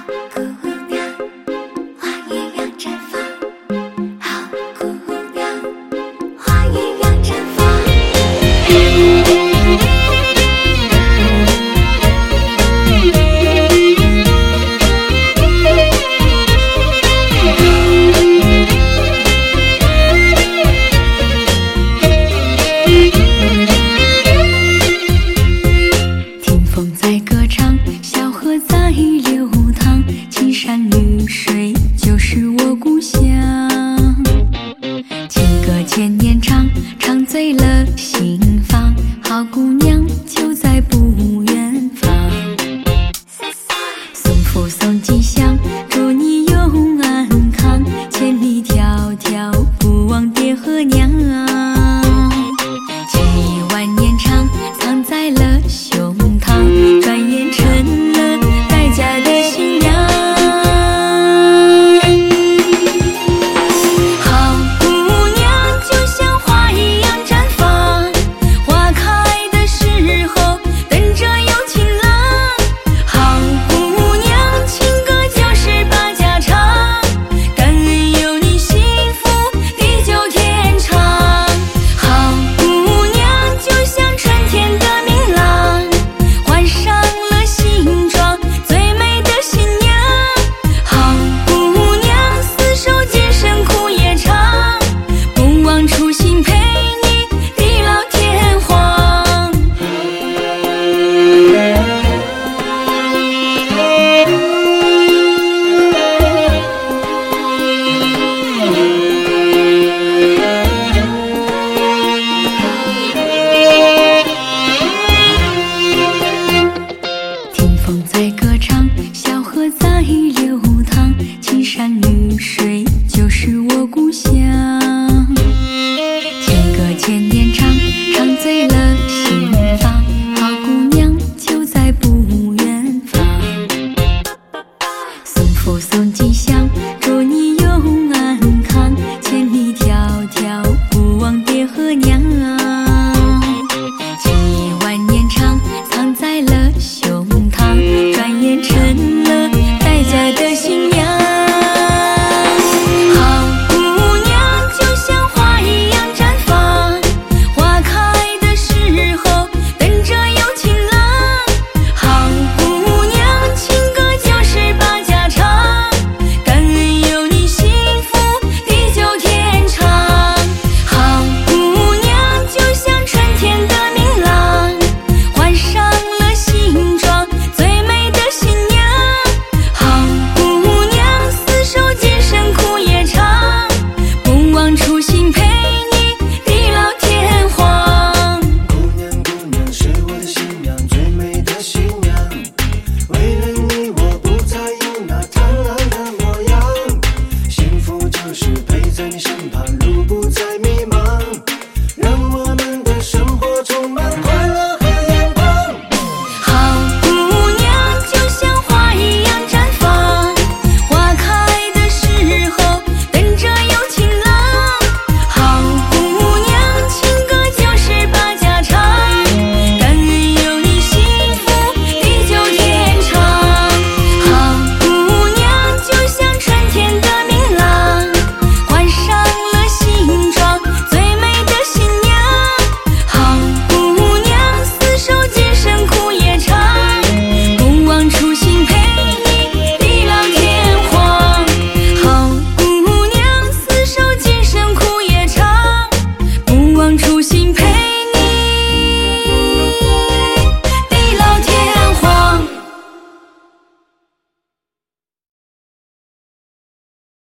姑娘，花也要绽放，好姑娘，花也要绽放。听风在歌唱，小河在流淌，青山绿水就是我故乡。情歌千年唱，唱醉了心房，好姑娘就在不远方。送福送吉祥，祝你永安康，千里迢迢不忘爹和娘。情义万年长，藏在了胸膛，转眼成了待嫁的新娘。好姑娘就像花一样绽放，花开的时候等着有情郎。好姑娘情歌就是把家常，感恩有你幸福地久天长。好姑娘就像春天的明朗，换上了新装最美的新娘。好姑娘厮守今生苦也长，不忘初心陪你地老天荒。听风在歌唱，小河在流淌，青山绿水就是我故乡。情歌千年唱，唱醉了心房，好姑娘就在不远方。送福送吉祥，